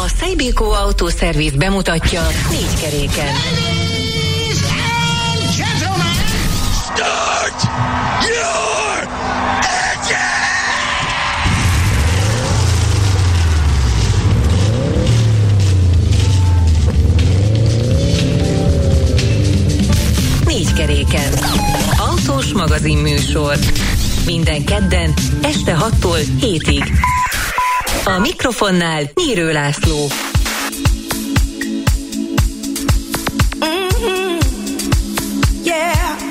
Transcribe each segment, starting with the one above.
Seibiko Autószerviz bemutatja 4 keréken. Ladies and gentlemen, start your engine! Négy keréken. Autós magazinműsor. Minden kedden este 6-tól 7-ig. A mikrofonnál Nyírő László. Yeah.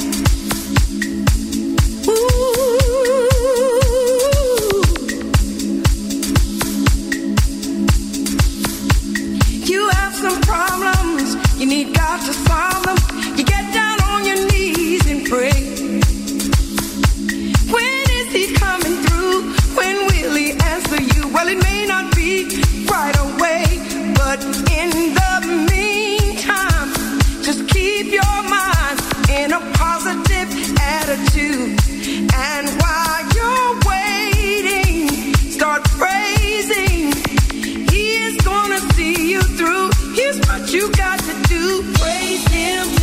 You have some problems, you need God to solve them. You get down on your knees and pray. When is He coming through? When will He answer you? Well, it may not be right away, but in the meantime, just keep your mind in a positive attitude. And while you're waiting, start praising. He is gonna see you through. Here's what you got to do. Praise Him.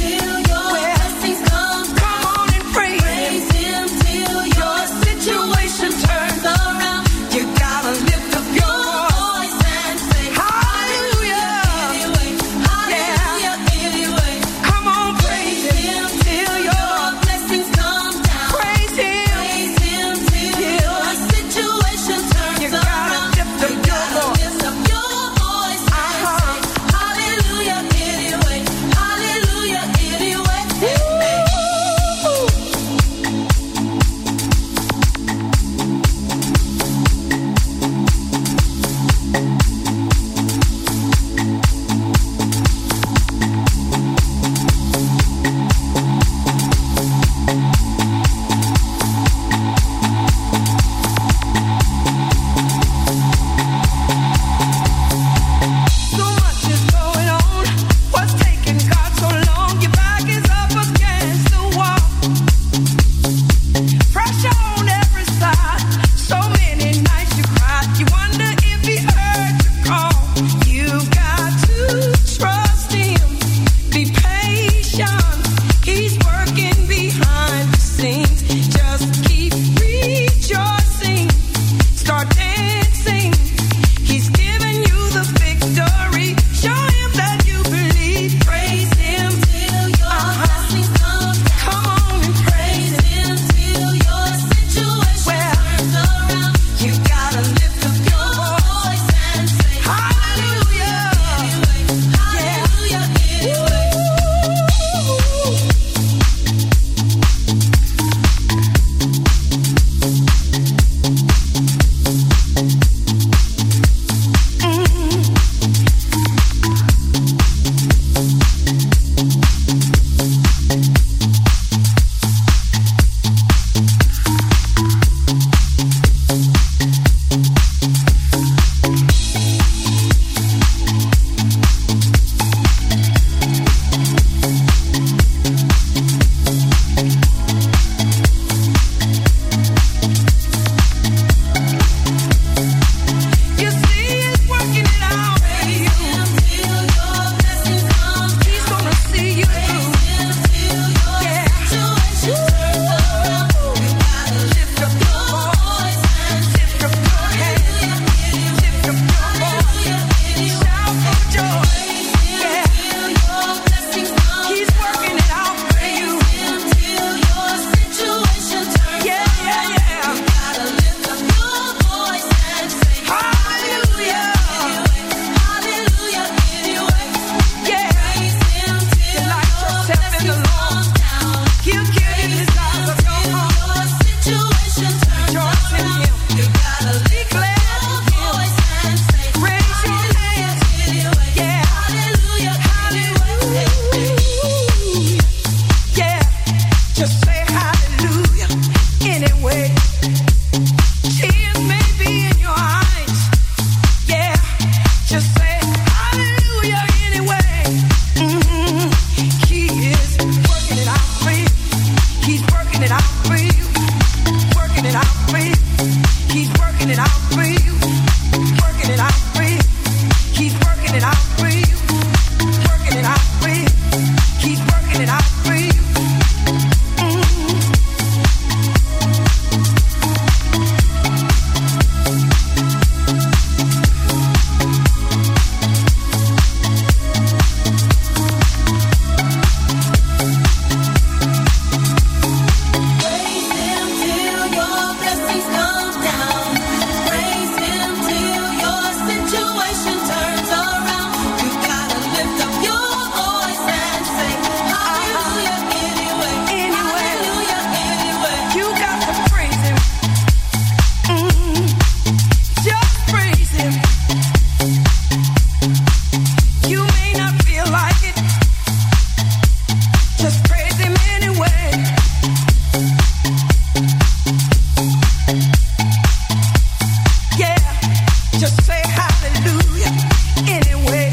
Just say hallelujah anyway.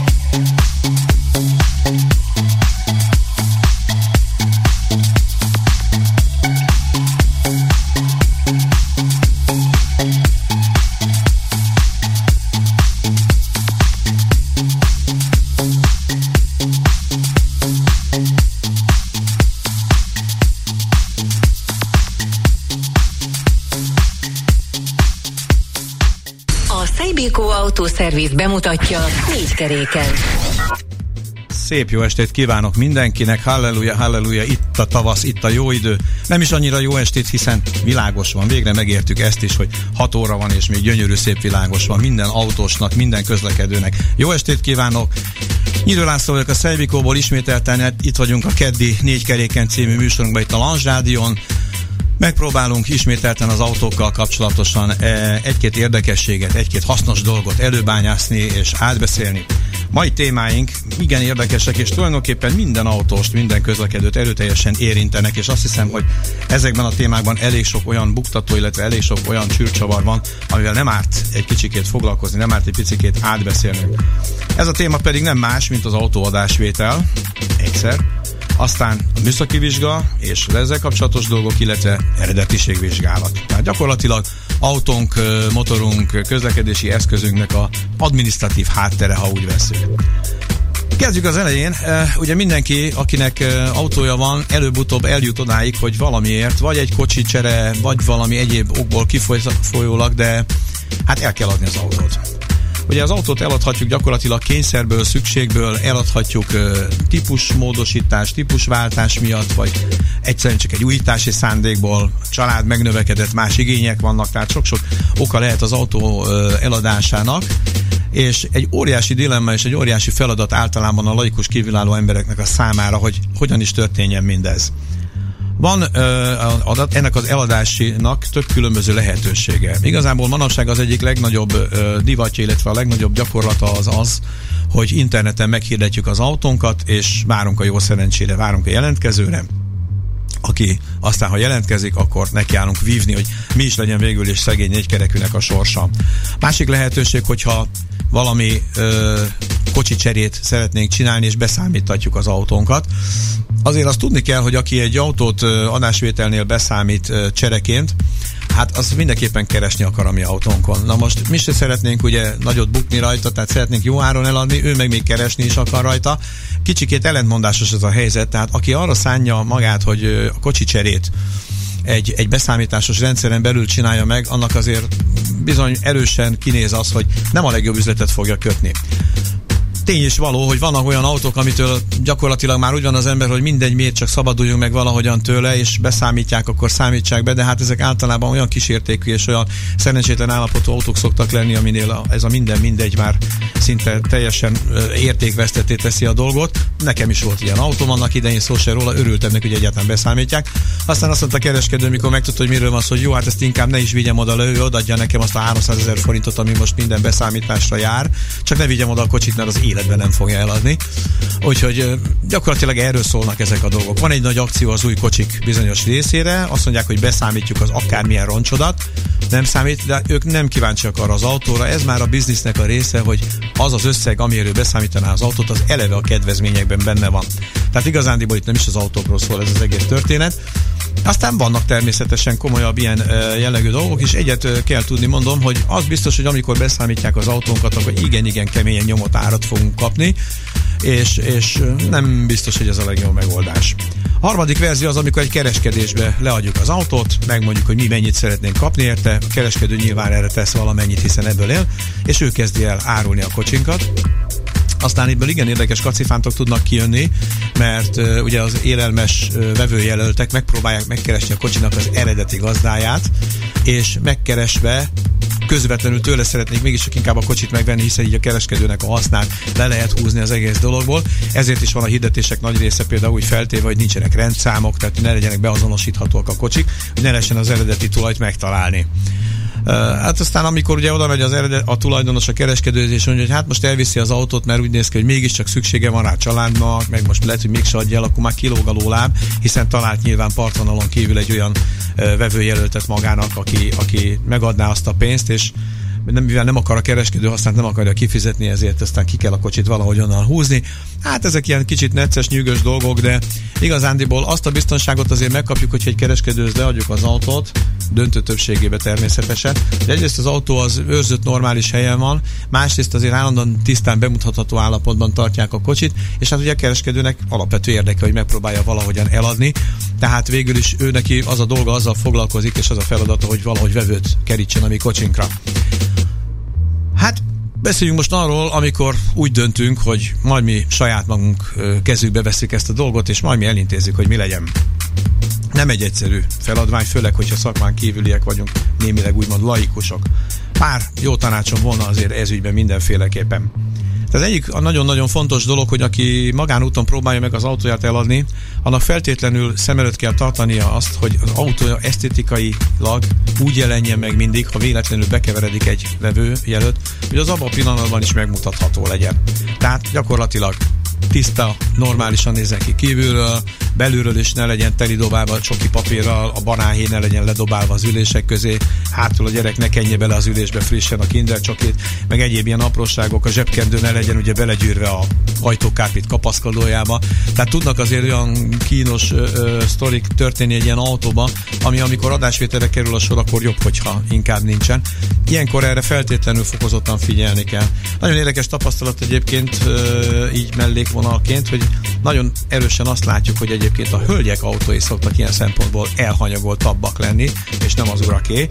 Autószerviz bemutatja 4 keréken. Szép jó estét kívánok mindenkinek, halleluja, halleluja, itt a tavasz, itt a jó idő. Nem is annyira jó estét, hiszen világos van, végre megértük ezt is, hogy 6 óra van, és még gyönyörű szép világos van minden autósnak, minden közlekedőnek. Jó estét kívánok! Nyírő László vagyok a Szelvikóból, ismételten itt vagyunk a keddi 4 keréken című műsorunkban itt a Lange Rádión. Megpróbálunk ismételten az autókkal kapcsolatosan egy-két érdekességet, egy-két hasznos dolgot előbányászni és átbeszélni. Mai témáink igen érdekesek, és tulajdonképpen minden autóst, minden közlekedőt erőteljesen érintenek, és azt hiszem, hogy ezekben a témákban elég sok olyan buktató, illetve elég sok olyan csűrcsavar van, amivel nem árt egy kicsikét foglalkozni, nem árt egy picikét átbeszélni. Ez a téma pedig nem más, mint az autóadásvétel, egyszer, aztán a műszaki vizsga és ezzel kapcsolatos dolgok, illetve eredetiségvizsgálat. Tehát gyakorlatilag autónk, motorunk, közlekedési eszközünknek a adminisztratív háttere, ha úgy veszünk. Kezdjük az elején. Ugye mindenki, akinek autója van, előbb-utóbb eljut odáig, hogy valamiért, vagy egy kocsicsere, vagy valami egyéb okból kifolyólag, de hát el kell adni az autót. Ugye az autót eladhatjuk gyakorlatilag kényszerből, szükségből, eladhatjuk típusmódosítás, típusváltás miatt, vagy egyszerűen csak egy újítási szándékból, család megnövekedett, más igények vannak, tehát sok-sok oka lehet az autó eladásának, és egy óriási dilemma és egy óriási feladat általában a laikus kívülálló embereknek a számára, hogy hogyan is történjen mindez. Van ennek az eladásinak több különböző lehetősége. Igazából manapság az egyik legnagyobb divatja, illetve a legnagyobb gyakorlata az, hogy interneten meghirdetjük az autónkat, és várunk a jó szerencsére, várunk a jelentkezőre, aki aztán, ha jelentkezik, akkor nekiállunk vívni, hogy mi is legyen végül is szegény négykerekűnek a sorsa. Másik lehetőség, hogyha valami kocsicserét szeretnénk csinálni, és beszámítatjuk az autónkat. Azért azt tudni kell, hogy aki egy autót adásvételnél beszámít csereként, hát az mindenképpen keresni akar a mi autónkon. Na most mi se szeretnénk ugye nagyot bukni rajta, tehát szeretnénk jó áron eladni, ő meg még keresni is akar rajta. Kicsikét ellentmondásos ez a helyzet, tehát aki arra szánja magát, hogy a kocsicserét egy beszámításos rendszeren belül csinálja meg, annak azért bizony erősen kinéz az, hogy nem a legjobb üzletet fogja kötni. Tény is való, hogy vannak olyan autók, amitől gyakorlatilag már úgy van az ember, hogy mindegy, miért csak szabaduljunk meg valahogyan tőle, és beszámítják, akkor számítsák be, de hát ezek általában olyan kísértékű és olyan szerencsétlen állapotú autók szoktak lenni, aminél ez a mindegy már szinte teljesen értékvesztetté teszi a dolgot. Nekem is volt ilyen autóm annak idején, szó se róla, örültem neki, hogy egyáltalán beszámítják. Aztán azt mondta a kereskedő, mikor megtudta, hogy miről van szó, hogy jó, hát ezt inkább ne is vigyem oda, ő odaadja nekem azt a 300 000 forintot, ami most minden beszámításra jár, csak ne vigyem oda a kocsit, mert az életben nem fogja eladni. Úgyhogy gyakorlatilag erről szólnak ezek a dolgok. Van egy nagy akció az új kocsik bizonyos részére, azt mondják, hogy beszámítjuk az akármilyen roncsodat, nem számít, de ők nem kíváncsiak arra az autóra. Ez már a biznisznek a része, hogy az az összeg, amiről beszámítaná az autót, az eleve a kedvezményekben benne van. Tehát igazándiból itt nem is az autókról szól ez az egész történet. Aztán vannak természetesen komolyabb ilyen jellegű dolgok, és egyet kell tudni, mondom, hogy az biztos, hogy amikor beszámítják az autónkat, akkor igen keményen nyomott árat fogunk kapni, és nem biztos, hogy ez a legjobb megoldás. A harmadik verzió az, amikor egy kereskedésbe leadjuk az autót, megmondjuk, hogy mi mennyit szeretnénk kapni érte, a kereskedő nyilván erre tesz valamennyit, hiszen ebből él, és ő kezdi el árulni a kocsinkat. Aztán ebből igen érdekes kacifántok tudnak kijönni, mert ugye az élelmes vevőjelöltek megpróbálják megkeresni a kocsinak az eredeti gazdáját, és megkeresve közvetlenül tőle szeretnék mégis inkább a kocsit megvenni, hiszen így a kereskedőnek a hasznát le lehet húzni az egész dologból. Ezért is van a hirdetések nagy része például úgy feltéve, hogy nincsenek rendszámok, tehát ne legyenek beazonosíthatóak a kocsik, hogy ne lehessen az eredeti tulajt megtalálni. Hát aztán amikor ugye oda megy a tulajdonos a kereskedőhöz, és mondja, hogy hát most elviszi az autót, mert úgy néz ki, hogy mégiscsak szüksége van rá családnak, meg most lehet, hogy mégse adja el, akkor már kilóg a lóláb, hiszen talált nyilván partvonalon kívül egy olyan vevőjelöltet magának, aki megadná azt a pénzt, és mivel nem akar a kereskedő használt, nem akarja kifizetni, ezért aztán ki kell a kocsit valahogy onnan húzni. Hát ezek ilyen kicsit necces, nyűgös dolgok, de igazándiból azt a biztonságot azért megkapjuk, hogyha egy kereskedőhöz leadjuk az autót, döntő többségében természetesen. De egyrészt az autó az őrzött normális helyen van, másrészt azért állandóan tisztán bemutatható állapotban tartják a kocsit, és hát ugye a kereskedőnek alapvető érdeke, hogy megpróbálja valahogyan eladni, tehát végül is ő neki az a dolga, azzal foglalkozik, és az a feladata, hogy valahogy vevőt kerítsen a mi kocsinkra. Hát beszéljünk most arról, amikor úgy döntünk, hogy majd mi saját magunk kezükbe veszik ezt a dolgot, és majd mi elintézzük, hogy mi legyen. Nem egy egyszerű feladvány, főleg, hogyha szakmán kívüliek vagyunk, némileg úgymond laikusok. Pár jó tanácsom volna azért ez ügyben mindenféleképpen. Tehát egyik a nagyon-nagyon fontos dolog, hogy aki magánúton próbálja meg az autóját eladni, annak feltétlenül szem előtt kell tartania azt, hogy az autója esztétikailag úgy jelenjen meg mindig, ha véletlenül bekeveredik egy vevőjelölt, hogy az abban a pillanatban is megmutatható legyen. Tehát gyakorlatilag tiszta, normálisan nézzen ki kívülről, belülről is ne legyen telidobálva csoki papírral, a banánhéj ne legyen ledobálva az ülések közé, hátul a gyerek ne kenje bele az ülésbe frissen a Kinder csokit, meg egyéb ilyen apróságok, a zsebkendő ne legyen ugye belegyűrve a ajtókárpit kapaszkodójába. Tehát tudnak azért olyan kínos sztorik történni egy ilyen autóba, ami amikor adásvételre kerül a sor, akkor jobb, hogyha inkább nincsen. Ilyenkor erre feltétlenül fokozottan figyelni kell. Nagyon érdekes tapasztalat egyébként így mellékvonalként, hogy nagyon erősen azt látjuk, hogy egyébként a hölgyek autói szoktak ilyen szempontból elhanyagoltabbak lenni, és nem az uraké.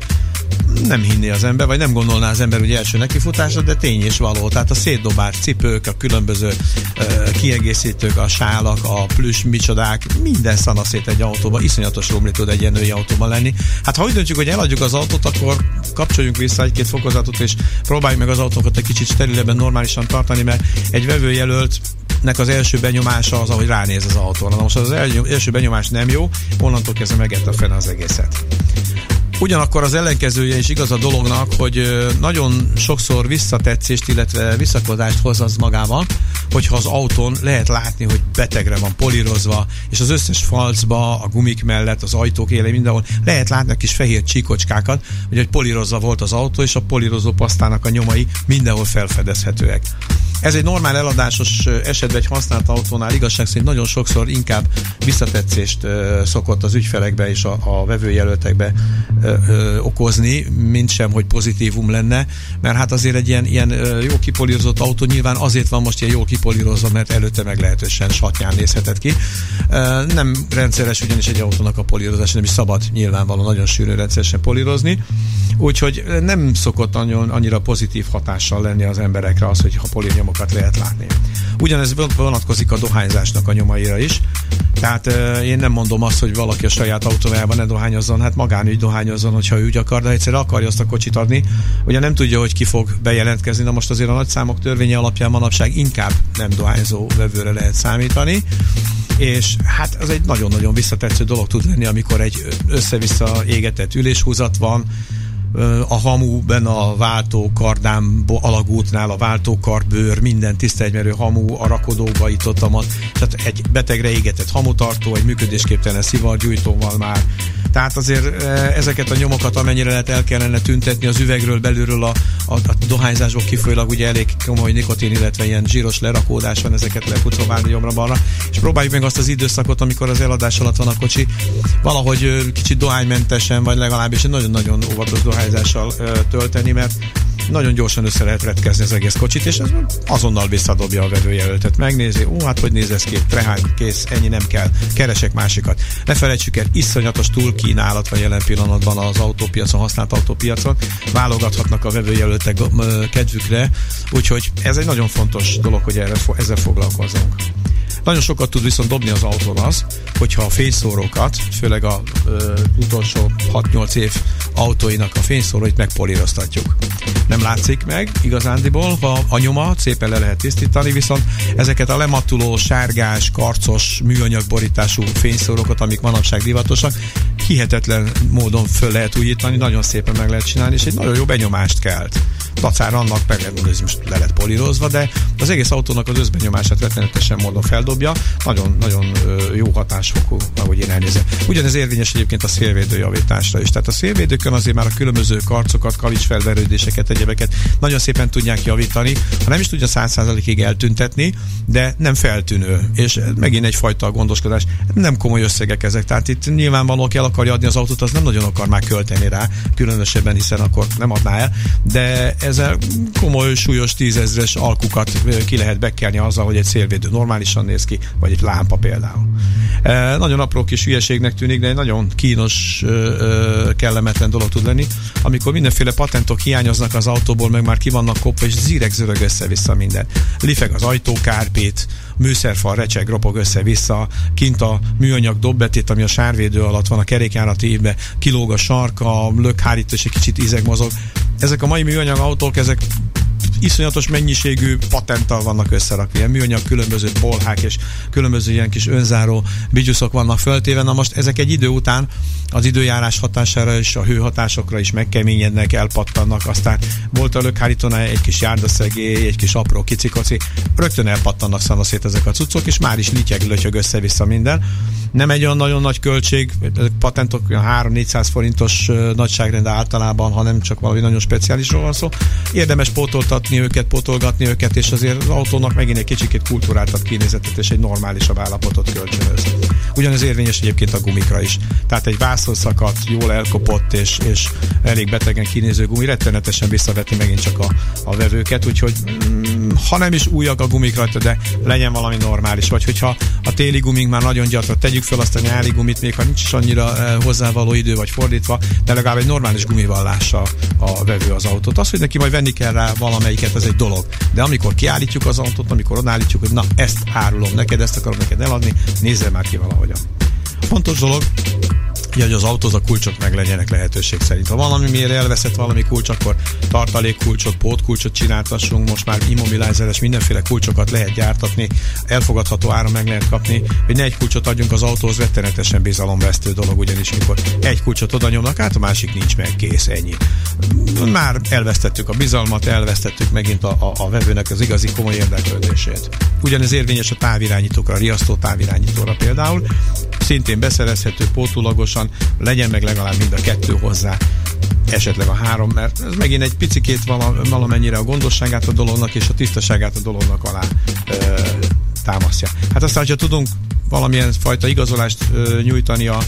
Nem hinné az ember, vagy nem gondolná az ember ugye első nekifutásra, de tény és való. Tehát a szétdobált cipők, a különböző kiegészítők, a sálak, a plüss micsodák, minden szanaszét egy autóban, iszonyatos romli tud egy ilyen női autóban lenni. Hát ha úgy döntjük, hogy eladjuk az autót, akkor kapcsoljunk vissza egy-két fokozatot, és próbáljuk meg az autókat egy kicsit sterilebben, normálisan tartani, mert egy vevőjelöltnek az első benyomása az, ahogy ránéz az autóra. Na most az első benyomás nem jó, onnantól kezdve megette a fene az egészet. Ugyanakkor az ellenkezője is igaz a dolognak, hogy nagyon sokszor visszatetszést, illetve visszakodást hoz az magával, hogyha az autón lehet látni, hogy betegre van polírozva, és az összes falcba, a gumik mellett, az ajtók élén, mindenhol lehet látni a kis fehér csíkocskákat, hogy polírozva volt az autó, és a polírozó pasztának a nyomai mindenhol felfedezhetőek. Ez egy normál eladásos esetben egy használt autónál igazság szerint nagyon sokszor inkább visszatetszést szokott az ügyfelekbe és a vevőjelöltekbe okozni, mint sem, hogy pozitívum lenne, mert hát azért egy ilyen jó kipolírozott autó nyilván azért van most ilyen jól kipolírozva, mert előtte meglehetősen satnyán nézhetett ki. Nem rendszeres ugyanis egy autónak a polírozása, nem is szabad nyilvánvalóan nagyon sűrűn rendszeresen polírozni, úgyhogy nem szokott annyira pozitív hatással lenni az emberekre az, hogy ha polírnyomokat lehet látni. Ugyanez vonatkozik a dohányzásnak a nyomaira is, tehát én nem mondom azt, hogy valaki a saját autójában ne dohányozzon, hát magánügy dohányozzon, hogyha ő úgy akar, de egyszerűen akarja azt a kocsit adni, ugye nem tudja, hogy ki fog bejelentkezni, na most azért a nagyszámok törvénye alapján manapság inkább nem dohányzó vevőre lehet számítani, és hát ez egy nagyon-nagyon visszatetsző dolog tud lenni, amikor egy össze-vissza égetett üléshúzat van, a hamu benne a váltókardám alagútnál, a váltókarbőr, minden tisztaegymerő hamu a rakodóba itottamat, tehát egy betegre égetett hamutartó, egy működésképtelen szivargyújtóval már. Tehát azért ezeket a nyomokat amennyire lehet el kellene tüntetni az üvegről, belülről a dohányzásból kifolyólag ugye elég komoly nikotin, illetve ilyen zsíros lerakódás van, ezeket lepucolválni jobbra-balra, és próbáljuk meg azt az időszakot, amikor az eladás alatt van a kocsi, valahogy kicsit dohánymentesen, vagy legalábbis egy nagyon-nagyon óvatos dohányzással tölteni, mert nagyon gyorsan össze lehet retkezni az egész kocsit, és ez azonnal visszadobja a vevőjelöltet. Megnézi, hát hogy néz ez ki, trehány, kész, ennyi nem kell, keresek másikat. Ne felejtsük el, iszonyatos túlkínálat van jelen pillanatban az autópiacon, használt autópiacon, válogathatnak a vevőjelöltek kedvükre, úgyhogy ez egy nagyon fontos dolog, hogy ezzel foglalkozunk. Nagyon sokat tud viszont dobni az autón az, hogyha a fényszórókat, főleg az utolsó 6-8 év autóinak a fényszóróit megpolíroztatjuk. Nem látszik meg igazándiból, ha a nyoma szépen le lehet tisztítani, viszont ezeket a lemattuló, sárgás, karcos, műanyagborítású fényszórókat, amik manapság divatosak, hihetetlen módon föl lehet újítani, nagyon szépen meg lehet csinálni, és egy nagyon jó benyomást kelt. dacára annak meg lehet mondani, hogy most le lett polírozva, de az egész autónak az összbenyomását rettenetesen módon feldobja, nagyon jó hatásfokú, ahogy én elnézem. Ugyanez érvényes egyébként a szélvédő javításra is. Tehát a szélvédőkön azért már a különböző karcokat, kavicsfelverődéseket, egyebeket nagyon szépen tudják javítani, ha nem is tudja 100%-ig eltüntetni, de nem feltűnő, és megint egyfajta gondoskodás. Nem komoly összegek ezek, tehát itt nyilvánvalóan aki el akarja adni az autót, az nem nagyon akar már költeni rá, különösebben, hiszen akkor nem adná el, de ezzel komoly, súlyos 10 000-es alkukat ki lehet bekelni azzal, hogy egy szélvédő normálisan néz ki, vagy egy lámpa például. Nagyon apró kis hülyeségnek tűnik, de egy nagyon kínos, kellemetlen dolog tud lenni, amikor mindenféle patentok hiányoznak az autóból, meg már ki vannak kopva, és zíreg-zörög össze-vissza minden. Lifeg az ajtókárpit, műszerfal recseg, ropog össze-vissza, kint a műanyag dobbetét, ami a sárvédő alatt van, a kerékjárati ívbe, kilóg a sarka, lökhárító, és egy kicsit ízeg mozog. Ezek a mai műanyag autók, ezek iszonyatos mennyiségű patenttal vannak összerakva. Ilyen műanyag különböző bolhák és különböző ilyen kis önzáró bigyuszok vannak föltéve. Na most ezek egy idő után az időjárás hatására és a hőhatásokra is megkeményednek, elpattannak. Aztán volt a lökhárítónál egy kis járdaszegély, egy kis apró kicikoci. Rögtön elpattannak szanaszét ezek a cuccok, és már is lityeg-lötyög össze-vissza minden. Nem egy olyan nagyon nagy költség, patentok 300-400 forintos nagyságrend általában, hanem csak valami nagyon speciálisról van szó. Érdemes pótolgatni őket, és azért az autónak megint egy kicsikét kultúráltabb kinézetet és egy normálisabb állapotot kölcsönöz. Ugyanez érvényes egyébként a gumikra is. Tehát egy vászonszakadt, jól elkopott és elég betegen kinéző gumi rettenetesen visszaveti megint csak a vevőket, úgyhogy ha nem is újak a gumik rajta, de legyen valami normális, vagy hogyha a téli gumink már nagyon gyatra, tegyük fel azt a nyári gumit, még ha nincs is annyira hozzávaló idő, vagy fordítva, de legalább egy normális gumival lássa a vevő az autót. Az, hogy neki majd venni kell rá valamelyiket, ez egy dolog. De amikor kiállítjuk az autót, amikor odállítjuk, hogy na, ezt árulom neked, ezt akarom neked eladni, nézzél már ki valahogyan. Fontos dolog, hogy az autóz a kulcsok meg legyenek lehetőség szerint. Ha valami miért elveszett valami kulcs, akkor tartalékkulcsot, pótkulcsot csináltassunk, most már immobilizeres mindenféle kulcsokat lehet gyártatni, elfogadható áron meg lehet kapni, hogy ne egy kulcsot adjunk az autóhoz, rettenetesen bizalomvesztő dolog, ugyanis mikor egy kulcsot oda nyomnak át, a másik nincs meg, kész, ennyi. Már elvesztettük a bizalmat, elvesztettük megint a vevőnek az igazi komoly érdeklődését. Ugyanez érvényes a távirányítókra, a riasztó távirányítóra például, szintén beszerezhető pótulagosan, legyen meg legalább mind a 2 hozzá, esetleg a 3, mert ez megint egy picikét valamennyire a gondosságát a dolognak és a tisztaságát a dolognak alá támasztja. Hát aztán, hogyha tudunk valamilyen fajta igazolást nyújtani a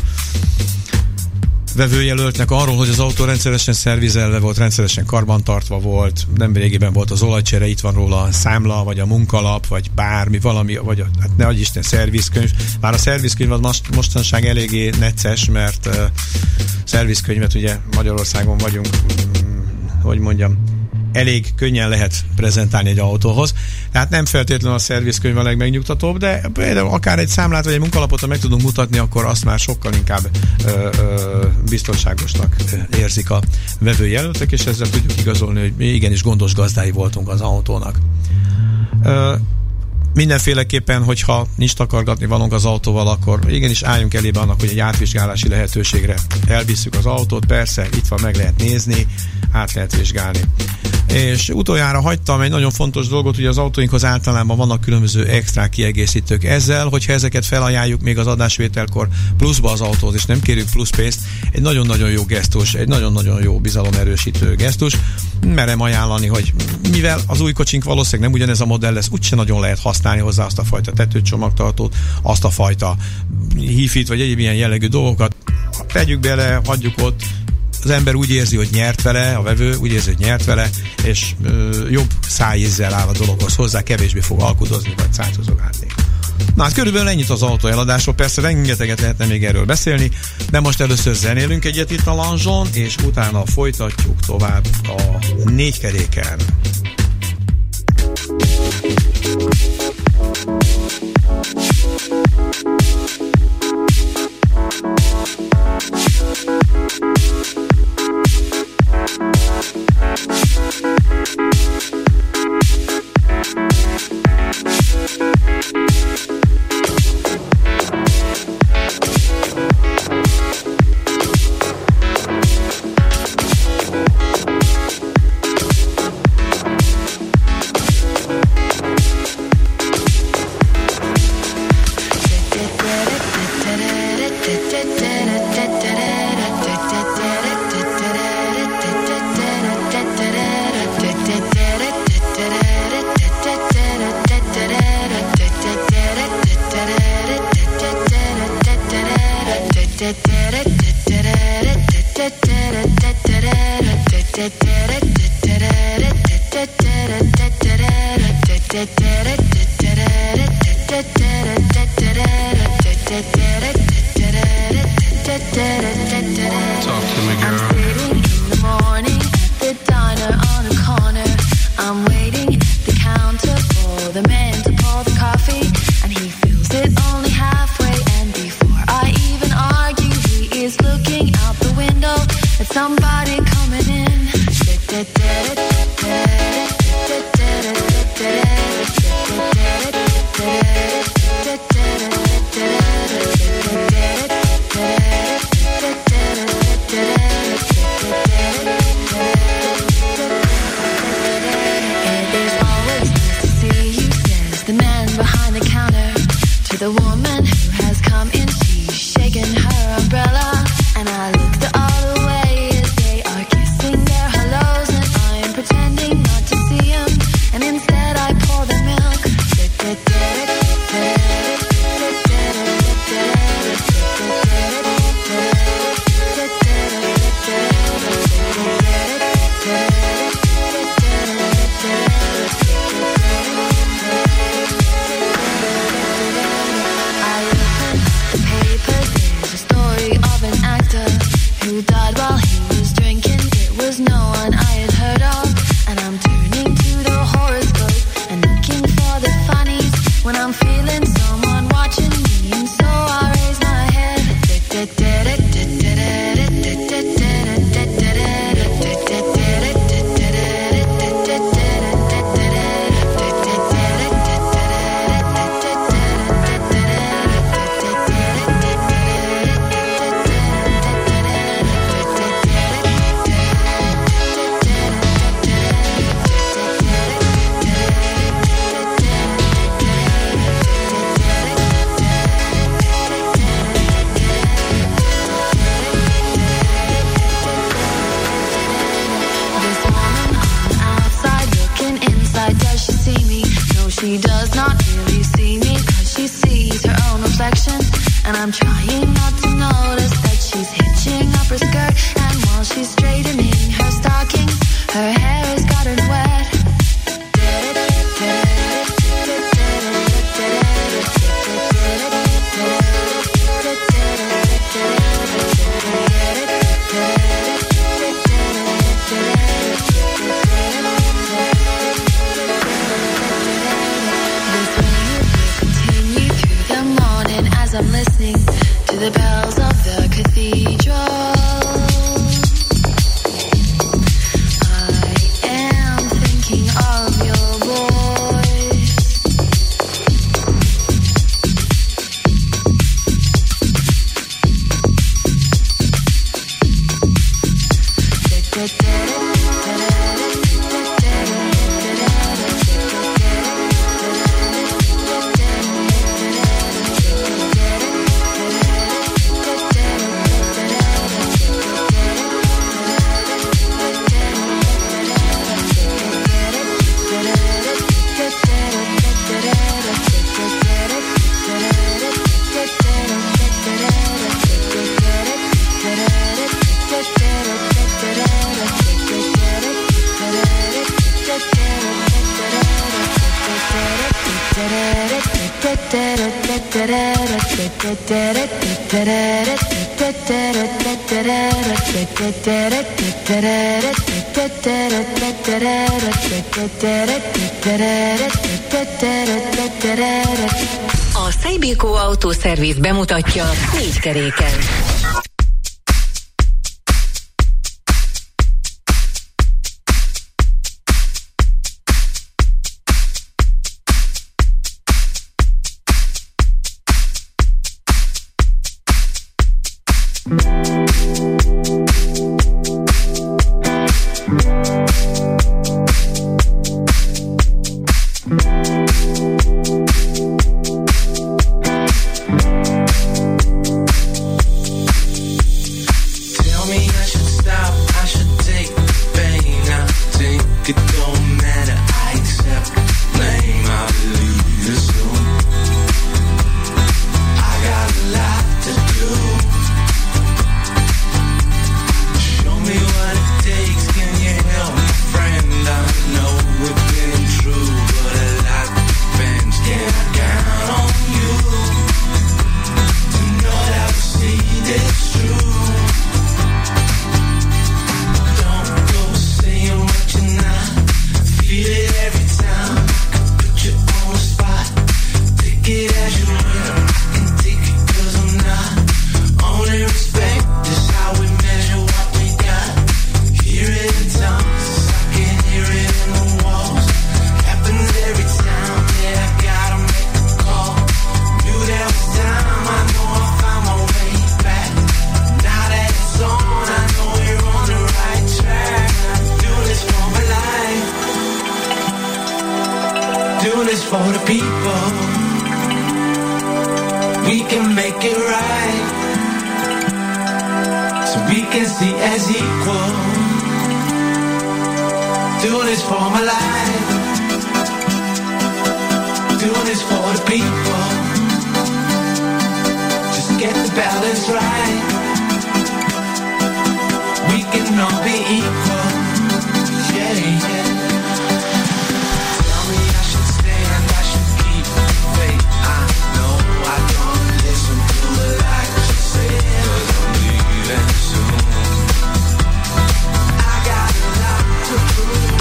vevőjelöltnek arról, hogy az autó rendszeresen szervizelve volt, rendszeresen karbantartva volt, nem régiben volt az olajcsere, itt van róla a számla, vagy a munkalap, vagy bármi, valami, vagy hát ne adj Isten, szervizkönyv. Már a szervizkönyv az mostanság eléggé necces, mert szervizkönyvet ugye Magyarországon vagyunk, hogy mondjam, elég könnyen lehet prezentálni egy autóhoz. Tehát nem feltétlenül a szervizkönyv a legmegnyugtatóbb, de például akár egy számlát vagy egy munkalapot, ha meg tudunk mutatni, akkor azt már sokkal inkább biztonságosnak érzik a vevőjelöltek, és ezzel tudjuk igazolni, hogy mi igenis gondos gazdái voltunk az autónak. Mindenféleképpen, hogyha nincs takargatni valónk az autóval, akkor igenis álljunk elébe annak, hogy egy átvizsgálási lehetőségre elvisszük az autót, persze, itt van, meg lehet nézni, át lehet vizsgálni. És utoljára hagytam egy nagyon fontos dolgot, hogy az autóinkhoz általában vannak különböző extra kiegészítők. Ezzel, hogyha ezeket felajánljuk még az adásvételkor pluszba az autóhoz, és nem kérjük plusz pénzt, egy nagyon-nagyon jó gesztus, egy nagyon-nagyon jó bizalomerősítő gesztus. Merem ajánlani, hogy mivel az új kocsink valószínűleg nem ugyanez a modell lesz, úgyse nagyon lehet használni hozzá azt a fajta tetőcsomagtartót, azt a fajta hífit, vagy egyéb ilyen jellegű dolgokat. Tegyük bele, hagyjuk ott, az ember úgy érzi, hogy nyert vele, a vevő úgy érzi, hogy nyert vele, és jobb szájízzel áll a dologhoz hozzá, kevésbé fog alkudozni, vagy szájtozogálni. Na hát körülbelül ennyit az autó eladásról, persze rengeteget lehetne még erről beszélni, de most először zenélünk egyet itt a lounge-on, és utána folytatjuk tovább a 4 keréken. with a woman who has come in. She's shaking her umbrella, and I look the other way as they are kissing their hellos, and I'm pretending not to see them, and instead I pour the milk. Who died while he was drinking? It was no one I had heard of, and I'm turning to the horoscope and looking for the funnies when I'm feeling someone watching me, and so I raise my head. She does not really see me, 'cause she sees her own reflection, and I'm trying not to notice that she's hitching up her skirt, and while she's straightening her stockings, her hair has gotten wet. I'm listening to the bells of the cathedral. I am thinking of your voice. A Seibiko Autószerviz bemutatja négy keréken. doing this for the people. we can make it right, so we can see as equal. Do this for my life, do this for the people. Just get the balance right, we can all be equal. Yeah, yeah. Tell me I should stand, I should keep faith. I know I don't listen to it like you said, 'cause I'm leaving soon. I got a lot to prove.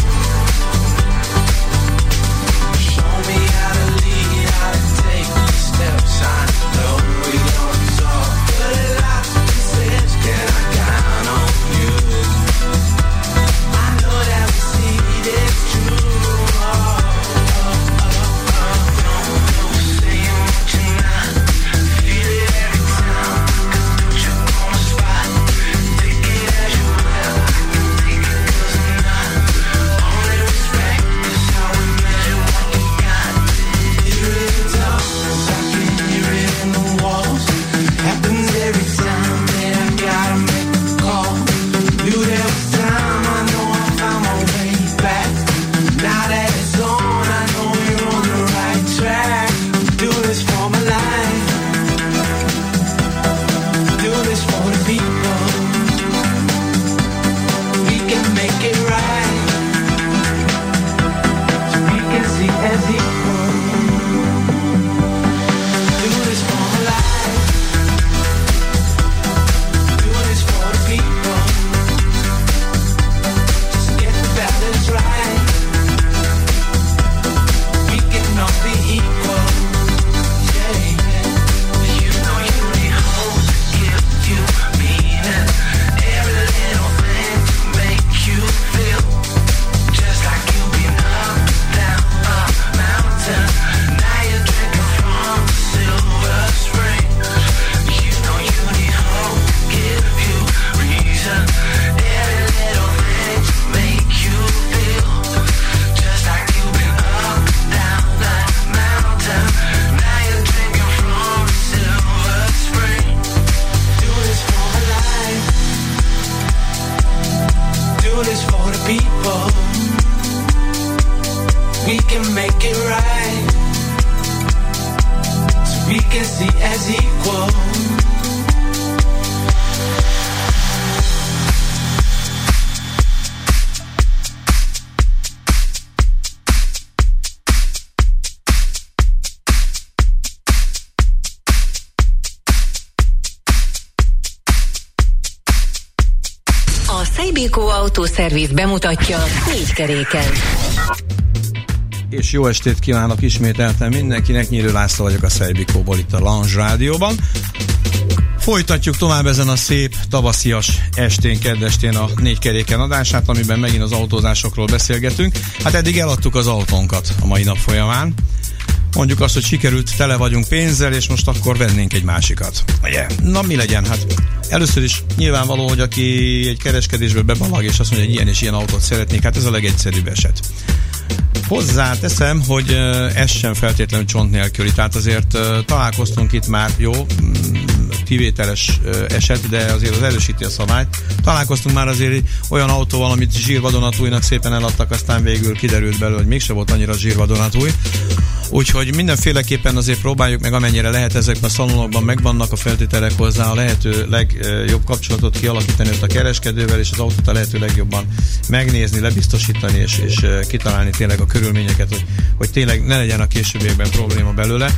Show me how to lead, how to take the steps. I know we don't talk, but a lot to be said. Can I count on you? I know that we see this true. Autószerviz bemutatja 4 keréken. És jó estét kívánok ismételten mindenkinek, Nyírő László vagyok a Szejbikóból itt a Lounge Rádióban. Folytatjuk tovább ezen a szép tavaszias estén, keddestén a 4 keréken adását, amiben megint az autózásokról beszélgetünk. Hát eddig eladtuk az autónkat a mai nap folyamán. Mondjuk azt, hogy sikerült, tele vagyunk pénzzel, és most akkor vennénk egy másikat. Ugye? Na mi legyen? Hát először is nyilvánvaló, hogy aki egy kereskedésből bebalag, és azt mondja, hogy ilyen és ilyen autót szeretnék, hát ez a legegyszerűbb eset. Hozzáteszem, hogy ez sem feltétlenül csont nélküli, tehát azért találkoztunk itt már, jó, kivételes eset, de azért az erősíti a szabályt. Találkoztunk már azért olyan autóval, amit zsírvadonatújnak szépen eladtak, aztán végül kiderült belőle, hogy mégse volt annyira zsírvadonatúj. Úgyhogy mindenféleképpen azért próbáljuk meg, amennyire lehet ezekben a szalonokban, megvannak a feltételek hozzá, a lehető legjobb kapcsolatot kialakítani ott a kereskedővel, és az autót a lehető legjobban megnézni, lebiztosítani, és kitalálni tényleg a körülményeket, hogy tényleg ne legyen a későbbiekben probléma belőle.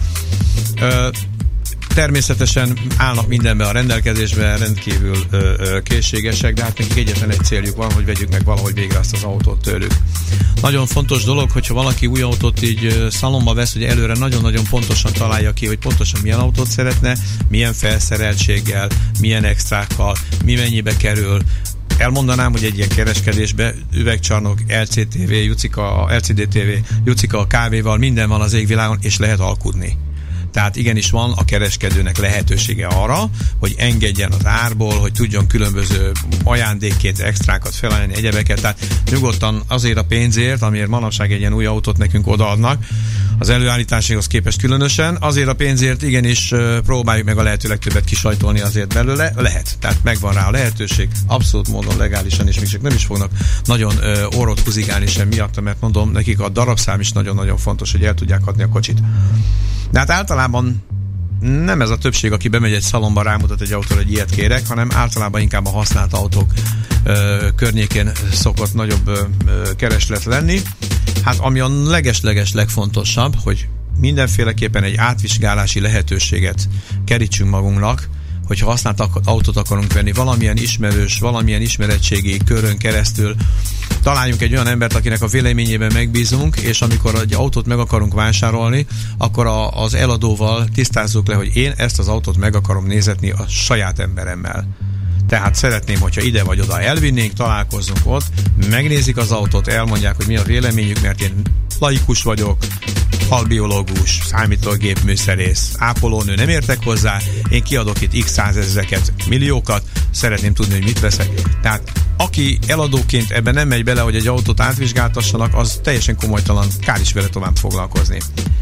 Természetesen állnak mindenben a rendelkezésben, rendkívül készségesek, de hát nekik egyetlen egy céljuk van, hogy vegyük meg valahogy végre azt az autót tőlük. Nagyon fontos dolog, hogyha valaki új autót így szalomba vesz, hogy előre nagyon-nagyon pontosan találja ki, hogy pontosan milyen autót szeretne, milyen felszereltséggel, milyen extrákkal, mi mennyibe kerül. Elmondanám, hogy egy ilyen kereskedésben üvegcsarnok, LCD TV, Jucika a kávéval, minden van az égvilágon, és lehet alkudni. Tehát igenis van a kereskedőnek lehetősége arra, hogy engedjen az árból, hogy tudjon különböző ajándékként extrákat felajánlani, egyebeket. Tehát nyugodtan azért a pénzért, amiért manapság egy ilyen új autót nekünk odaadnak, az előállításéhoz képest különösen, azért a pénzért igenis próbáljuk meg a lehető legtöbbet kisajtolni azért belőle. Lehet. Tehát megvan rá a lehetőség, abszolút módon legálisan, és még csak nem is fognak nagyon orrot húzigálni sem miatt, mert mondom, nekik a darabszám is nagyon-nagyon fontos, hogy el tudják adni a kocsit. De hát általában nem ez a többség, aki bemegy egy szalomba, rámutat egy autóra, hogy ilyet kérek, hanem általában inkább a használt autók környékén szokott nagyobb kereslet lenni. Hát ami a leges-leges legfontosabb, hogy mindenféleképpen egy átvizsgálási lehetőséget kerítsünk magunknak, hogyha használt autót akarunk venni, valamilyen ismerős, valamilyen ismeretségi körön keresztül találjunk egy olyan embert, akinek a véleményében megbízunk, és amikor egy autót meg akarunk vásárolni, akkor az eladóval tisztázzuk le, hogy én ezt az autót meg akarom nézetni a saját emberemmel. Tehát szeretném, hogyha ide vagy oda elvinnénk, találkozzunk ott, megnézik az autót, elmondják, hogy mi a véleményük, mert én laikus vagyok, halbiológus, számítógépműszerész, ápolónő, nem értek hozzá, én kiadok itt x százezreket, milliókat, szeretném tudni, hogy mit veszek. Tehát aki eladóként ebben nem megy bele, hogy egy autót átvizsgáltassanak, az teljesen komolytalan, kár is vele tovább foglalkozni.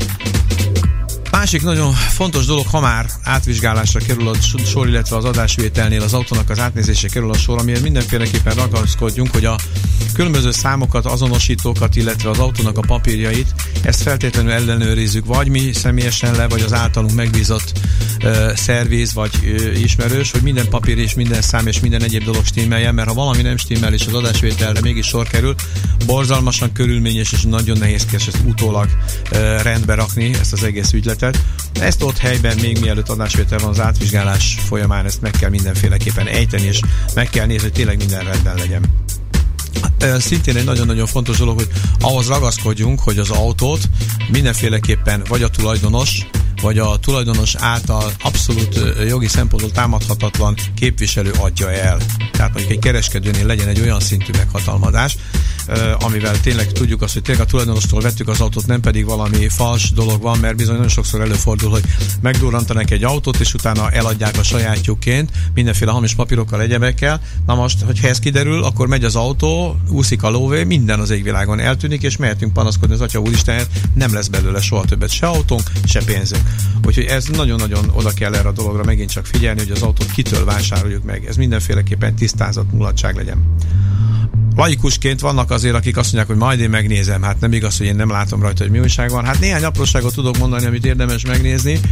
Másik nagyon fontos dolog, ha már átvizsgálásra kerül a sor, illetve az adásvételnél az autónak az átnézése kerül a sor, amiért mindenféleképpen ragaszkodjunk, hogy a különböző számokat, azonosítókat, illetve az autónak a papírjait, ezt feltétlenül ellenőrizzük, vagy mi személyesen le, vagy az általunk megbízott szerviz, vagy ismerős, hogy minden papír és minden szám és minden egyéb dolog stimmeljen, mert ha valami nem stimmel és az adásvételre mégis sor kerül, borzalmasan körülményes és nagyon nehézkes ezt utólag rendbe rakni, ezt az egész ügyletet. Ezt ott helyben, még mielőtt adásvétel van az átvizsgálás folyamán, ezt meg kell mindenféleképpen ejteni, és meg kell nézni, hogy tényleg minden rendben legyen. Szintén egy nagyon-nagyon fontos dolog, hogy ahhoz ragaszkodjunk, hogy az autót mindenféleképpen vagy a tulajdonos, vagy a tulajdonos által abszolút jogi szempontból támadhatatlan képviselő adja el. Tehát mondjuk egy kereskedőnél legyen egy olyan szintű meghatalmazás, amivel tényleg tudjuk azt, hogy tényleg a tulajdonostól vettük az autót, nem pedig valami fals dolog van, mert bizony nagyon sokszor előfordul, hogy megdurrantanak egy autót, és utána eladják a sajátjukként, mindenféle hamis papírokkal, egyebekkel. Na most, hogyha ez kiderül, akkor megy az autó, úszik a lóvé, minden az égvilágon eltűnik, és mehetünk panaszkodni az Atya Úristen, nem lesz belőle soha többet se autónk, se pénzünk. Úgyhogy ez nagyon-nagyon oda kell erre a dologra megint csak figyelni, hogy az autót kitől vásároljuk meg. Ez mindenféleképpen tisztázott mulatság legyen. Laikusként vannak azért, akik azt mondják, hogy majd én megnézem. Hát nem igaz, hogy én nem látom rajta, hogy mi újság van. Hát néhány apróságot tudok mondani, amit érdemes megnézni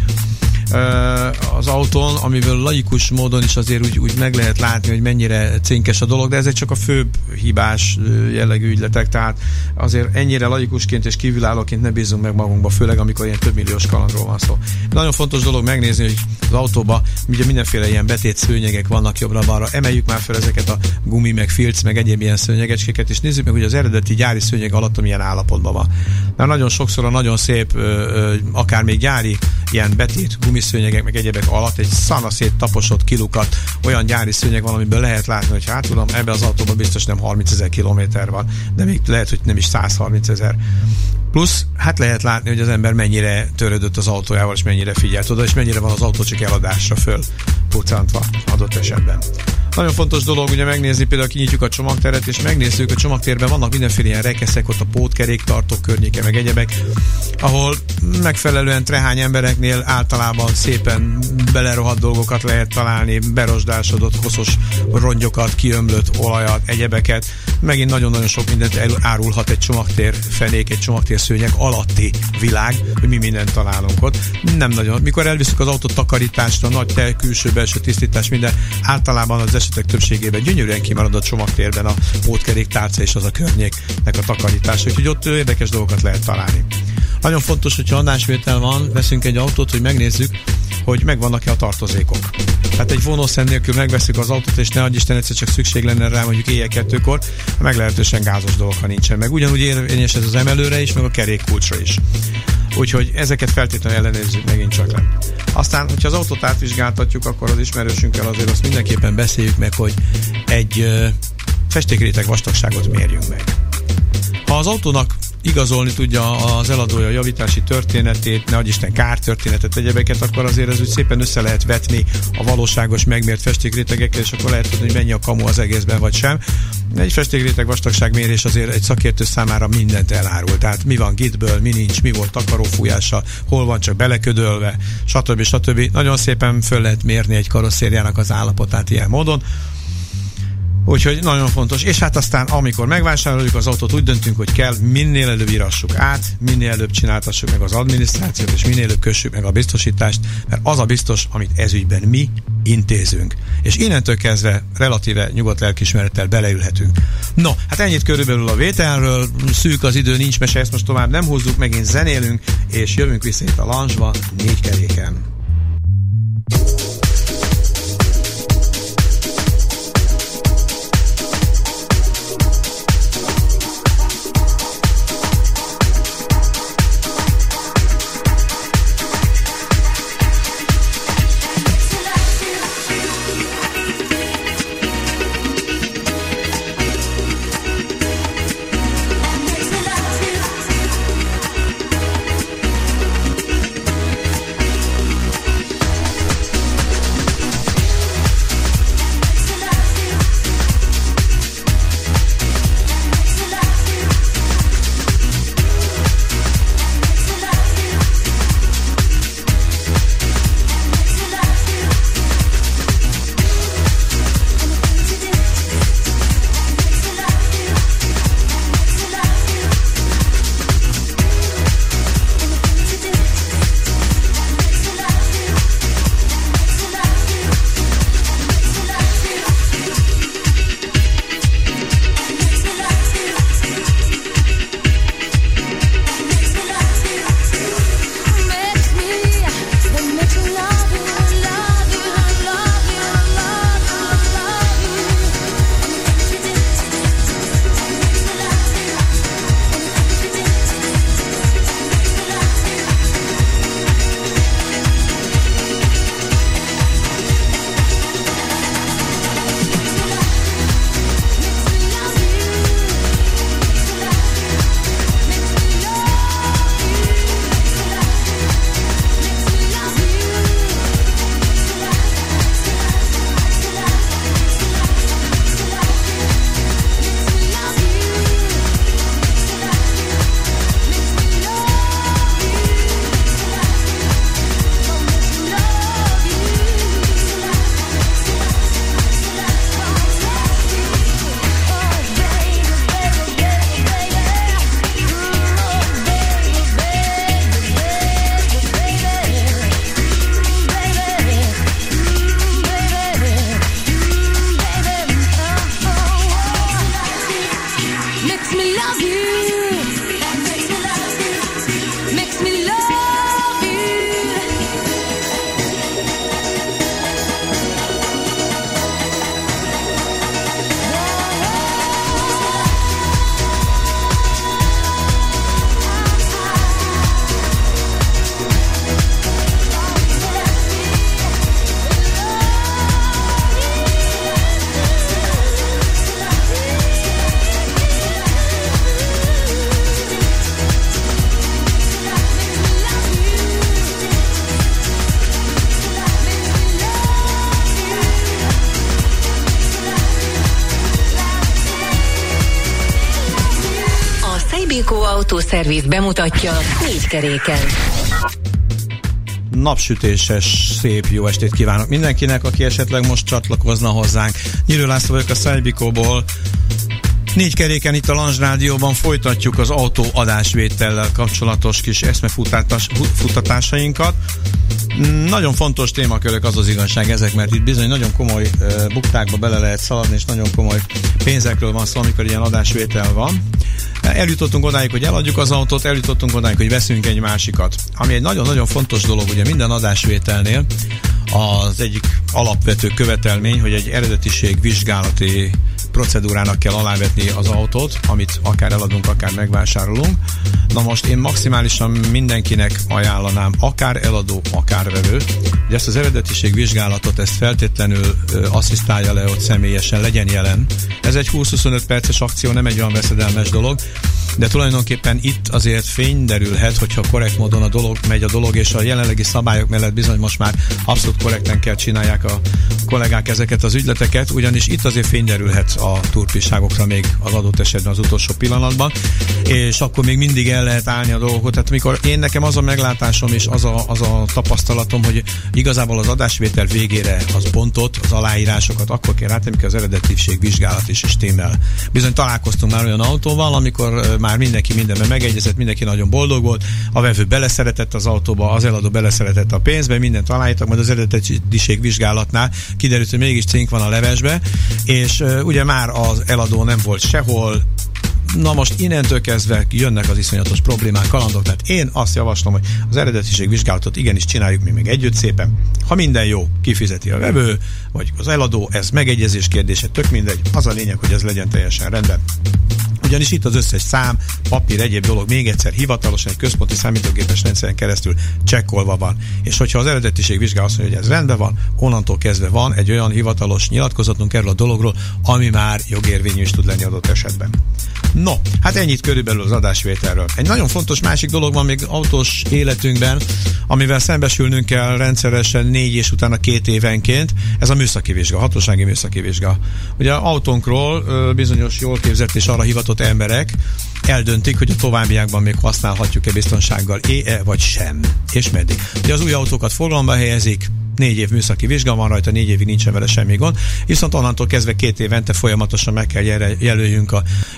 az autón, amiből laikus módon is azért úgy meg lehet látni, hogy mennyire cinkes a dolog, de ezek csak a főbb hibás jellegű ügyletek, tehát azért ennyire laikusként és kívülállóként ne bízunk meg magunkba, főleg amikor ilyen több milliós kalandról van szó. Nagyon fontos dolog megnézni, hogy az autóba ugye mindenféle ilyen betét szőnyegek vannak jobbra-balra, emeljük már fel ezeket a gumi, meg filc, meg egyéb ilyen szőnyegecskéket, és nézzük meg, hogy az eredeti gyári szőnyeg alatt milyen állapotban van. Mert nagyon sokszor a nagyon szép, akár még gyári ilyen betét gumiszőnyegek, meg egyebek alatt egy szanaszét taposott kilukat, olyan gyári szőnyeg van, amiből lehet látni, hogy hát tudom, ebbe az autóban biztos nem 30 000 kilométer van, de még lehet, hogy nem is 130 000. Plusz, hát lehet látni, hogy az ember mennyire törődött az autójával, és mennyire figyelt oda, és mennyire van az autó csak eladásra föl pucantva adott esetben. Nagyon fontos dolog ugye megnézni, például kinyitjuk a csomagteret, és megnézzük, a csomagtérben vannak mindenféle ilyen rekeszek, ott a pótkeréktartók környéke, meg egyebek, ahol megfelelően trehány embereknél általában szépen belerohadt dolgokat lehet találni, berosdásodott koszos rongyokat, kiömlött olajat, egyebeket. Megint nagyon-nagyon sok mindent elárulhat egy csomagtér fenék, egy csomagtér szőnyeg alatti világ, hogy mi mindent találunk ott. Nem nagyon. Mikor elviszük az autót takarításra, nagy külső-belső tisztítás, minden, általában az esetek többségében gyönyörűen kimarad a csomagtérben a pótkeréktárca és az a környéknek a takarítása, úgyhogy ott érdekes dolgokat lehet találni. Nagyon fontos, hogyha adásvétel van, veszünk egy autót, hogy megnézzük, hogy megvannak-e a tartozékok. Tehát egy vonószem nélkül megveszünk az autót, és ne adj Isten, egyszer csak szükség lenne rá mondjuk éjjel 2-kor, meglehetősen gázos dolog, ha nincsen meg. Ugyanúgy érvényes ez az emelőre is, meg a kerékkulcsra is. Úgyhogy ezeket feltétlenül ellenőrizzük megint csak le. Aztán, hogyha az autót átvizsgáltatjuk, akkor az ismerősünkkel azért azt mindenképpen beszéljük meg, hogy egy festékréteg vastagságot mérjünk meg. Ha az autónak igazolni tudja az eladója a javítási történetét, ne adj Isten kártörténetet, egyebeket, akkor azért ez úgy szépen össze lehet vetni a valóságos megmért festékrétegekkel, és akkor lehet tudni, hogy mennyi a kamu az egészben, vagy sem. Egy festékréteg vastagságmérés azért egy szakértő számára mindent elárul. Tehát mi van gitből, mi nincs, mi volt takarófújása, hol van csak beleködölve, stb. Nagyon szépen föl lehet mérni egy karosszériának az állapotát ilyen módon. Úgyhogy nagyon fontos. És hát aztán, amikor megvásároljuk az autót, úgy döntünk, hogy kell, minél előbb írassuk át, minél előbb csináltassuk meg az adminisztrációt, és minél előbb kössük meg a biztosítást, mert az a biztos, amit ezügyben mi intézünk. És innentől kezdve relatíve nyugodt lelkiismerettel beleülhetünk. No, hát ennyit körülbelül a vételről, szűk az idő, nincs mese, ezt most tovább nem húzzuk, megint zenélünk, és jövünk vissza itt a Lounge-ba 4 keréken. Autószerviz bemutatja 4 keréken. Napsütéses, szép jó estét kívánok mindenkinek, aki esetleg most csatlakozna hozzánk. Nyírő László vagyok a Szájbikóból. 4 keréken itt a Lounge Rádióban folytatjuk az autó adásvétellel kapcsolatos kis eszmefuttatásainkat. Nagyon fontos témakörök, az az igazság ezek, mert itt bizony nagyon komoly buktákba bele lehet szaladni, és nagyon komoly pénzekről van szó, amikor ilyen adásvétel van. Eljutottunk odáig, hogy eladjuk az autót, eljutottunk odáig, hogy veszünk egy másikat. Ami egy nagyon-nagyon fontos dolog, ugye minden adásvételnél az egyik alapvető követelmény, hogy egy eredetiség vizsgálati procedúrának kell alávetni az autót, amit akár eladunk, akár megvásárolunk. Na most én maximálisan mindenkinek ajánlanám, akár eladó, akár vevő, hogy ezt az eredetiség vizsgálatot, ezt feltétlenül asszisztálja le ott személyesen, legyen jelen. Ez egy 20-25 perces akció, nem egy olyan veszedelmes dolog. de tulajdonképpen itt azért fény derülhet, hogyha korrekt módon megy a dolog, és a jelenlegi szabályok mellett bizony most már abszolút korrekten kell csinálják a kollégák ezeket az ügyleteket, ugyanis itt azért fény derülhet a turpisságokra még az adott esetben az utolsó pillanatban, és akkor még mindig el lehet állni a dolgokat. Tehát amikor nekem az a meglátásom és az a tapasztalatom, hogy igazából az adásvétel végére az pontot, az aláírásokat akkor kell rátenni, amikor az eredetiség vizsgálat is stimmel. Bizony találkoztunk már olyan autóval, amikor már mindenki mindenben megegyezett, mindenki nagyon boldog volt, a vevő beleszeretett az autóba, az eladó beleszeretett a pénzbe, mindent aláírtak, majd az eredetiség vizsgálatnál kiderült, hogy mégis cink van a levesbe, és ugye már az eladó nem volt sehol. Na most innentől kezdve jönnek az iszonyatos problémák, kalandok, tehát én azt javaslom, hogy az eredetiség vizsgálatot igenis csináljuk mi még együtt szépen. Ha minden jó, kifizeti a vevő, vagy az eladó, ez megegyezés kérdése, tök mindegy, az a lényeg, hogy ez legyen teljesen rendben. Ugyanis itt az összes szám, papír, egyéb dolog még egyszer hivatalosan egy központi számítógépes rendszeren keresztül csekkolva van. És hogyha az eredetiség vizsgál azt mondja, hogy ez rendben van, onnantól kezdve van egy olyan hivatalos nyilatkozatunk erről a dologról, ami már jogérvényű is tud lenni adott esetben. No, hát ennyit körülbelül az adásvételről. Egy nagyon fontos másik dolog van még autós életünkben, amivel szembesülnünk kell rendszeresen 4 és utána 2 évenként, ez a műszaki vizsga, hatósági műszaki vizsga. Ugye autónkról bizonyos jól képzett és arra hivatott emberek eldöntik, hogy a továbbiakban még használhatjuk-e biztonsággal vagy sem, és meddig. Ugye az új autókat forgalomba helyezik, 4 év műszaki vizsga van rajta, 4 évig nincsen vele semmi gond, viszont onnantól kezdve 2 évente folyamatosan meg kell jelenjünk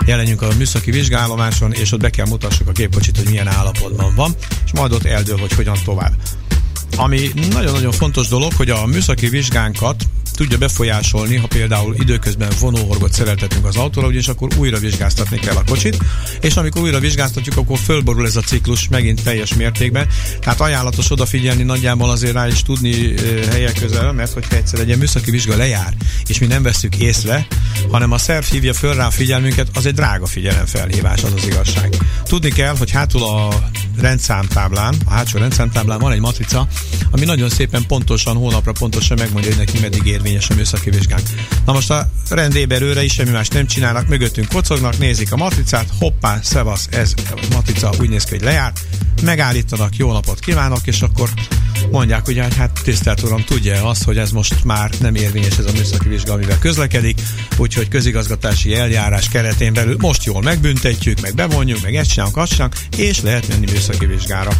a műszaki vizsgállomáson, és ott be kell mutassuk a gépkocsit, hogy milyen állapotban van, és majd ott eldől, hogy hogyan tovább. Ami nagyon-nagyon fontos dolog, hogy a műszaki vizsgánkat tudja befolyásolni, ha például időközben vonóhorgot szereltetünk az autóra, ugyanis akkor újra vizsgáztatni kell a kocsit, és amikor újra vizsgáztatjuk, akkor fölborul ez a ciklus megint teljes mértékben. Tehát ajánlatos odafigyelni nagyjából azért rá is tudni helyek közel, mert hogyha egyszer egy műszaki vizsga lejár, és mi nem vesszük észre, hanem a szerv hívja föl rá a figyelmünket, az egy drága figyelemfelhívás, az az igazság. Tudni kell, hogy hátul a rendszámtáblán, a hátsó rendszámtáblán van egy matrica, ami nagyon szépen pontosan, hónapra pontosan megmondja, hogy neki meddig érvényes a műszaki vizsgánk. Na most a rendéberőre is semmi más nem csinálnak, mögöttünk kocognak, nézik a matricát, hoppá, szevasz, ez a matrica úgy néz ki, hogy lejár, megállítanak, jó napot kívánok, és akkor mondják, hogy hát tisztelt uram, tudja azt, hogy ez most már nem érvényes ez a műszaki vizsga, amivel közlekedik, úgyhogy közigazgatási eljárás keretén belül most jól megbüntetjük, meg bevonjuk, meg ezt csinálunk, azt csinálunk, és lehet menni műszaki vizsgára.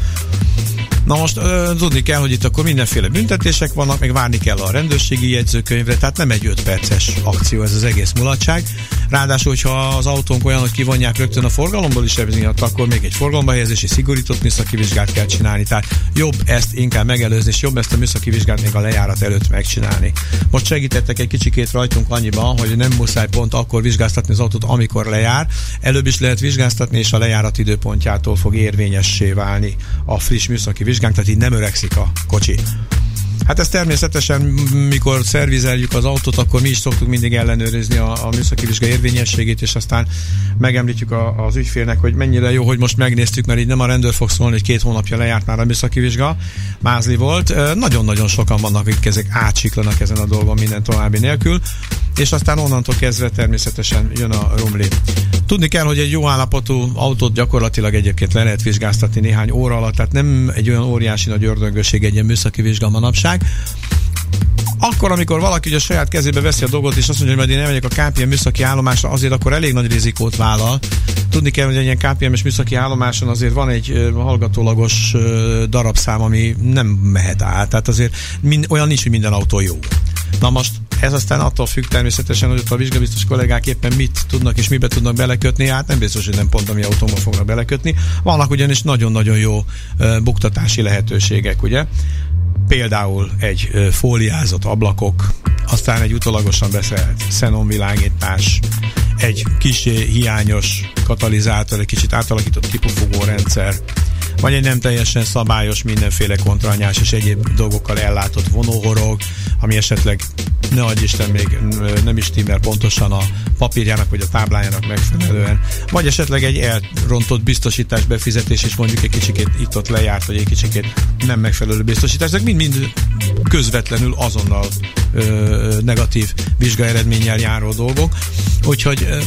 Na most tudni kell, hogy itt akkor mindenféle büntetések vannak, meg várni kell a rendőrségi jegyzőkönyvre, tehát nem egy 5 perces akció ez az egész mulatság. Ráadásul, hogyha az autónk olyan, hogy kivonják rögtön a forgalomból is emiatt, akkor még egy forgalomba helyezési szigorított műszaki vizsgát kell csinálni. Tehát jobb ezt inkább megelőzni, és jobb ezt a műszaki vizsgát még a lejárat előtt megcsinálni. Most segítettek egy kicsikét rajtunk annyiban, hogy nem muszáj pont akkor vizsgáztatni az autót, amikor lejár. Előbb is lehet vizsgáztatni, és a lejárat időpontjától fog érvényessé válni a friss műszaki vizsgánk, tehát így nem öregszik a kocsi. Hát ez természetesen, mikor szervizeljük az autót, akkor mi is szoktuk mindig ellenőrizni a műszaki vizsga érvényességét, és aztán megemlítjük az ügyfélnek, hogy mennyire jó, hogy most megnéztük, mert így nem a rendőr fog szólni, hogy 2 hónapja lejárt már a műszaki vizsga, mázli volt. Nagyon-nagyon sokan vannak, akik ezek átsiklanak ezen a dolgon minden további nélkül, és aztán onnantól kezdve természetesen jön a rumli. Tudni kell, hogy egy jó állapotú autót gyakorlatilag egyébként le lehet vizsgáztatni néhány óra alatt, tehát nem egy olyan óriási nagy ördögösség egy ilyen műszaki vizsga manapság. Akkor, amikor valaki ugye a saját kezébe veszi a dolgot, és azt mondja, hogy majd én elmegyek a KPM műszaki állomásra, azért akkor elég nagy rizikót vállal. Tudni kell, hogy egy ilyen KPM-es műszaki állomáson azért van egy hallgatólagos darabszám, ami nem mehet át. Tehát azért olyan nincs, hogy minden autó jó. Na most ez aztán attól függ természetesen, hogy ott a vizsgabiztos kollégák éppen mit tudnak és mibe tudnak belekötni, hát nem biztos, hogy nem pont a mi autóban fognak belekötni. Vannak ugyanis nagyon-nagyon jó buktatási lehetőségek, ugye? Például egy fóliázott ablakok, aztán egy utolagosan beszelt xenonvilágítás, egy kissé hiányos katalizátor, egy kicsit átalakított kipufogó rendszer, vagy egy nem teljesen szabályos mindenféle kontranyás és egyéb dolgokkal ellátott vonóhorog, ami esetleg ne adj Isten még nem is timmel pontosan a papírjának vagy a táblájának megfelelően, vagy esetleg egy elrontott biztosítás befizetés, és mondjuk egy kicsikét itt-ott lejárt, vagy egy kicsikét nem megfelelő biztosítás, ezek mind-mind közvetlenül azonnal negatív vizsgaeredménnyel járó dolgok, úgyhogy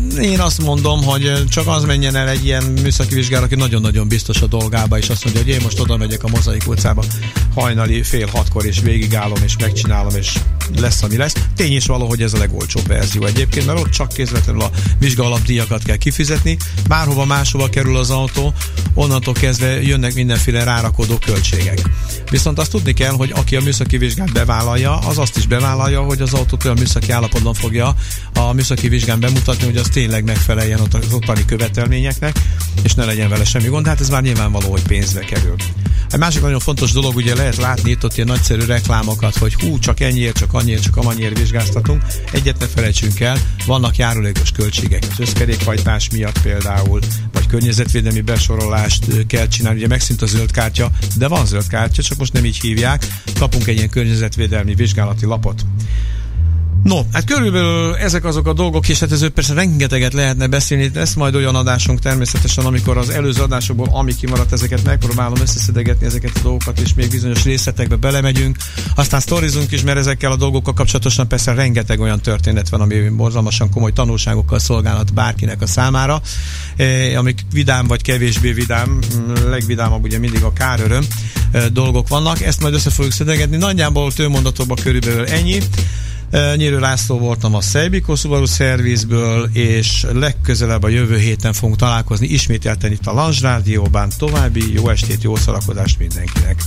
Én azt mondom, hogy csak az menjen el egy ilyen műszaki vizsgára, aki nagyon-nagyon biztos a dolgába, és azt mondja, hogy én most oda megyek a Mozaik utcába hajnali 5:30 és végigállom, és megcsinálom, és lesz, ami lesz. Tény is való, hogy ez a legolcsóbb verzió egyébként, mert ott csak kézvetlenül a vizsgaalapdíjakat kell kifizetni, bárhova máshova kerül az autó, onnantól kezdve jönnek mindenféle rárakodó költségek. Viszont azt tudni kell, hogy aki a műszaki vizsgát bevállalja, az azt is bevállalja, hogy az autót olyan műszaki állapotban fogja a műszaki vizsgán bemutatni, hogy az tényleg megfeleljen az ottani követelményeknek, és ne legyen vele semmi gond. Hát ez már nyilvánvaló, hogy pénzbe kerül. Egy másik nagyon fontos dolog, ugye lehet látni itt ott ilyen nagyszerű reklámokat, hogy csak ennyiért, csak annyiért, csak amannyiért vizsgáztatunk. Egyet ne felejtsünk el, vannak járulékos költségek. Az összkerékhajtás miatt például, vagy környezetvédelmi besorolást kell csinálni. Ugye megszűnt a zöld kártya, de van zöld kártya, csak most nem így hívják. Kapunk egy ilyen környezetvédelmi vizsgálati lapot. No, hát körülbelül ezek azok a dolgok, és hát ezzel persze rengeteget lehetne beszélni, lesz majd olyan adásunk természetesen, amikor az előző adásokból, ami kimaradt, ezeket megpróbálom összeszedegetni, ezeket a dolgokat, és még bizonyos részletekbe belemegyünk. Aztán sztorizunk is, mert ezekkel a dolgokkal kapcsolatosan persze rengeteg olyan történet van, ami borzalmasan komoly tanulságokkal szolgálhat bárkinek a számára, amik vidám vagy kevésbé vidám, legvidámabb ugye mindig a káröröm dolgok vannak, ezt majd össze fogjuk szedegetni. Nagyjából tőmondatokban körülbelül ennyi. Nyírő László voltam a Szejbikó Subaru Service-ből, és legközelebb a jövő héten fogunk találkozni ismételten itt a Lange Rádióban. További jó estét, jó szórakozást mindenkinek!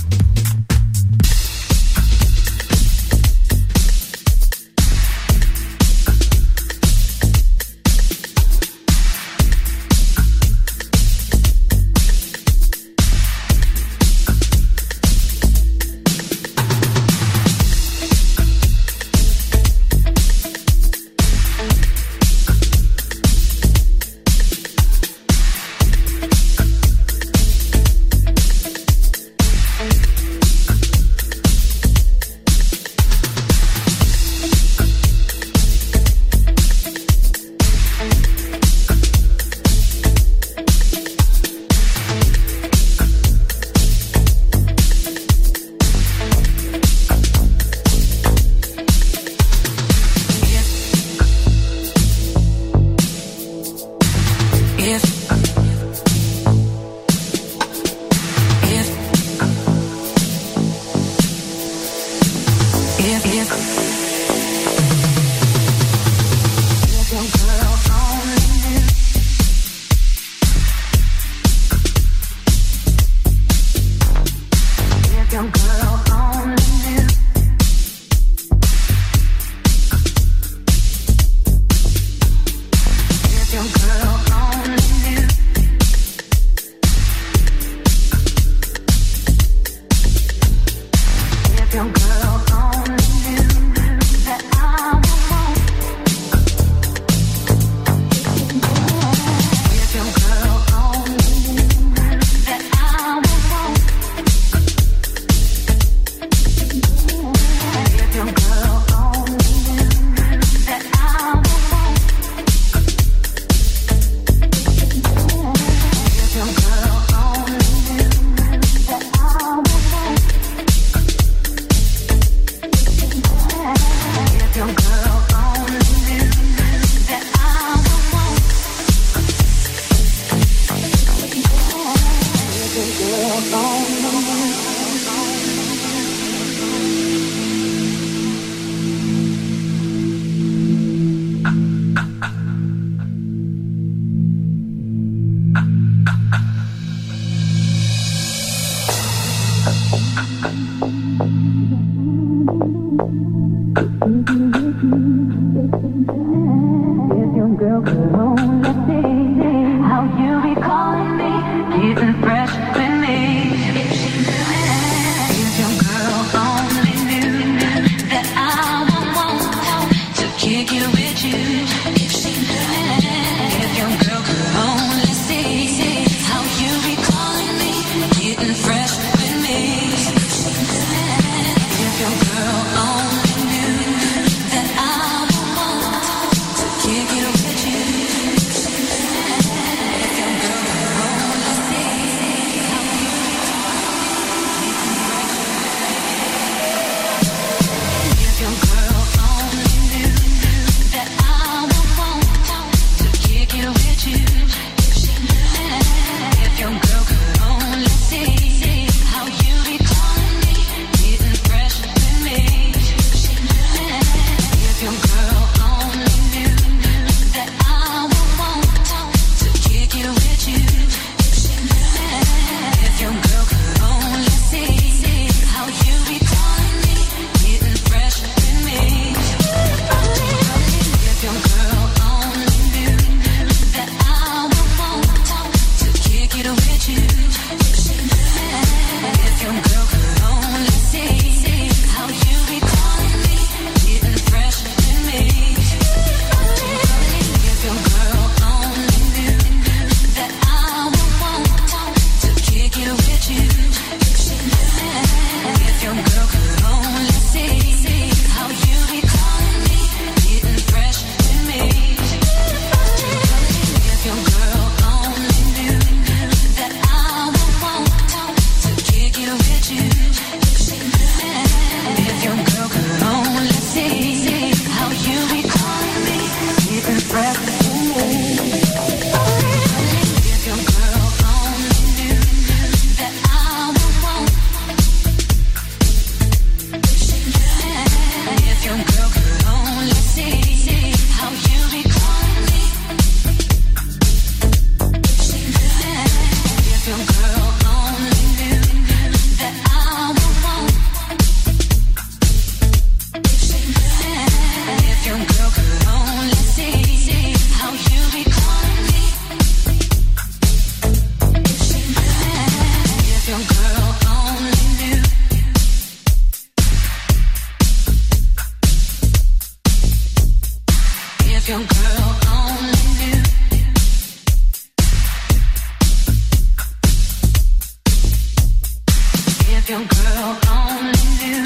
your girl only knew.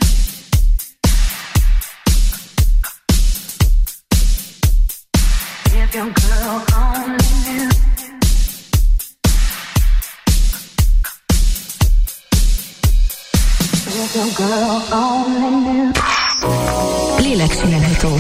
If your girl only knew. If your girl only knew. Lélekszínhajtó.